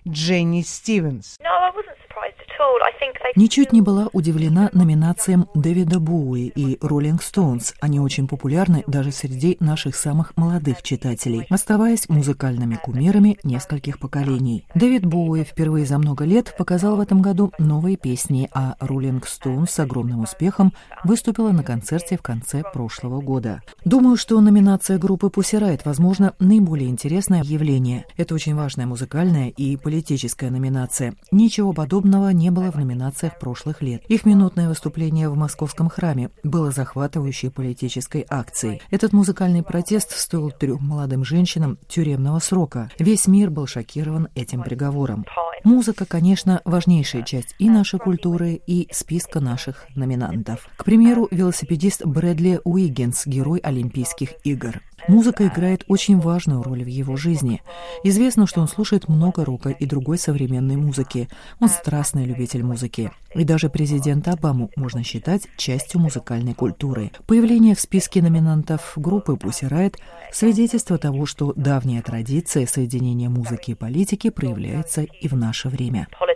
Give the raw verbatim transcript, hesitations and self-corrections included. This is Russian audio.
Дженни Стивенс. Ничуть не была удивлена номинациям Дэвида Боуи и Rolling Stones. Они очень популярны даже среди наших самых молодых читателей, оставаясь музыкальными кумирами нескольких поколений. Дэвид Боуи впервые за много лет показал в этом году новые песни, а Rolling Stones с огромным успехом выступила на концерте в конце прошлого года. Думаю, что номинация группы Pussy Riot, возможно, наиболее интересное явление. Это очень важная музыкальная и политическая номинация. Ничего подобного не было в номинациях прошлых лет. Их минутное выступление в Московском храме было захватывающей политической акцией. Этот музыкальный протест стоил трем молодым женщинам тюремного срока. Весь мир был шокирован этим приговором. Музыка, конечно, важнейшая часть и нашей культуры, и списка наших номинантов. К примеру, велосипедист Брэдли Уиггинс, герой Олимпийских игр. Музыка играет очень важную роль в его жизни. Известно, что он слушает много рока и другой современной музыки. Он страстный любитель музыки. И даже президента Обаму можно считать частью музыкальной культуры. Появление в списке номинантов группы Pussy Riot – свидетельство того, что давняя традиция соединения музыки и политики проявляется и в наше время.